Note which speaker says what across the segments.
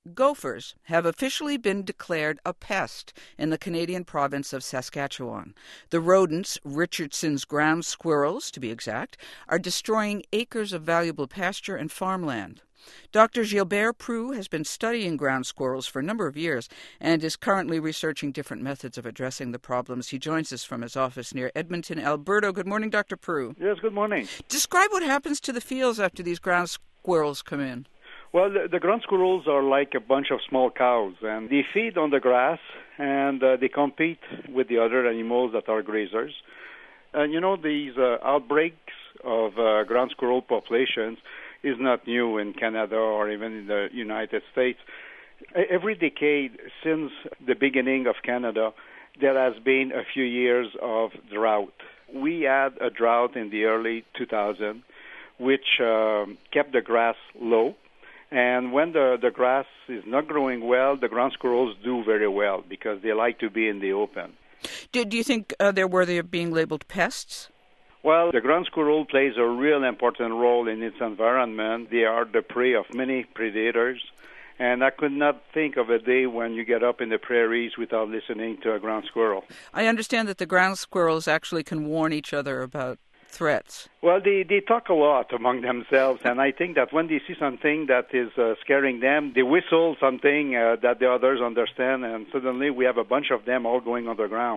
Speaker 1: Gophers have officially been declared a pest in the Canadian province of Saskatchewan. The rodents, Richardson's ground squirrels to be exact, are destroying acres of valuable pasture and farmland. Dr. Gilbert Proulx has been studying ground squirrels for a number of years and is currently researching different methods of addressing the problems. He joins us from his office near Edmonton, Alberta. Good morning, Dr. Proulx.
Speaker 2: Yes, good morning.
Speaker 1: Describe what happens to the fields after these ground squirrels come in.
Speaker 2: Well, the ground squirrels are like a bunch of small cows, and they feed on the grass, and they compete with the other animals that are grazers. And these outbreaks of ground squirrel populations is not new in Canada or even in the United States. Every decade since the beginning of Canada, there has been a few years of drought. We had a drought in the early 2000s, which kept the grass low. And when the grass is not growing well, the ground squirrels do very well because they like to be in the open.
Speaker 1: Do you think they're worthy of being labeled pests?
Speaker 2: Well, the ground squirrel plays a real important role in its environment. They are the prey of many predators. And I could not think of a day when you get up in the prairies without listening to a ground squirrel.
Speaker 1: I understand that the ground squirrels actually can warn each other about threats.
Speaker 2: Well, they talk a lot among themselves, and I think that when they see something that is scaring them, they whistle something that the others understand, and suddenly we have a bunch of them all going underground.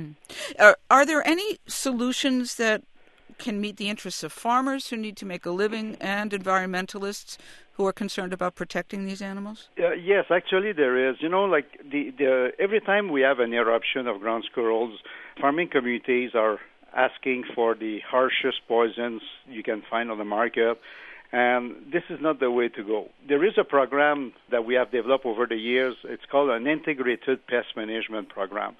Speaker 1: Are there any solutions that can meet the interests of farmers who need to make a living and environmentalists who are concerned about protecting these animals?
Speaker 2: Yes, actually there is. Every time we have an eruption of ground squirrels, farming communities are asking for the harshest poisons you can find on the market, and this is not the way to go. There is a program that we have developed over the years. It's called an integrated pest management program.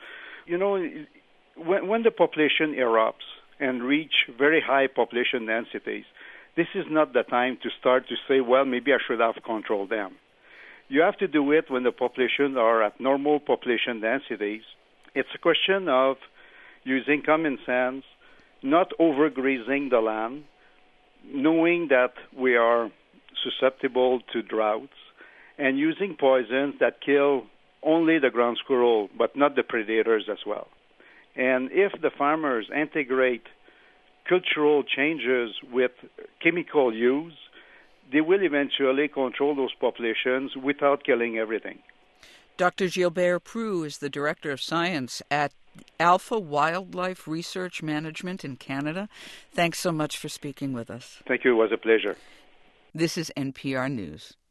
Speaker 2: When the population erupts and reach very high population densities, this is not the time to start to say, well, maybe I should have controlled them. You have to do it when the populations are at normal population densities. It's a question of using common sense, not overgrazing the land, knowing that we are susceptible to droughts, and using poisons that kill only the ground squirrel, but not the predators as well. And if the farmers integrate cultural changes with chemical use, they will eventually control those populations without killing everything.
Speaker 1: Dr. Gilbert Proulx is the Director of Science at Alpha Wildlife Research Management in Canada. Thanks so much for speaking with us.
Speaker 2: Thank you. It was a pleasure.
Speaker 1: This is NPR News.